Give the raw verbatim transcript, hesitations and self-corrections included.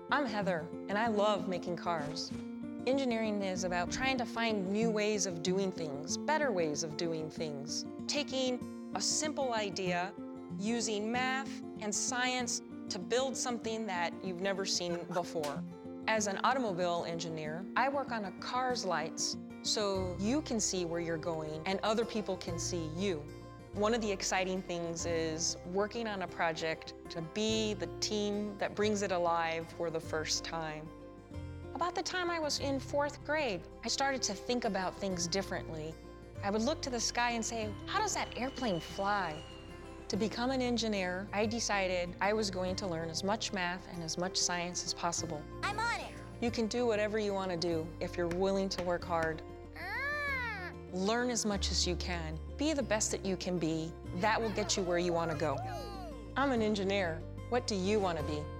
I'm Heather, and I love making cars. Engineering is about trying to find new ways of doing things, better ways of doing things. Taking a simple idea, using math and science to build something that you've never seen before. As an automobile engineer, I work on a car's lights so you can see where you're going and other people can see you. One of the exciting things is working on a project to be the team that brings it alive for the first time. About the time I was in fourth grade, I started to think about things differently. I would look to the sky and say, how does that airplane fly? To become an engineer, I decided I was going to learn as much math and as much science as possible. I'm on it. You can do whatever you want to do if you're willing to work hard. Ah. Learn as much as you can. Be the best that you can be. That will get you where you want to go. I'm an engineer. What do you want to be?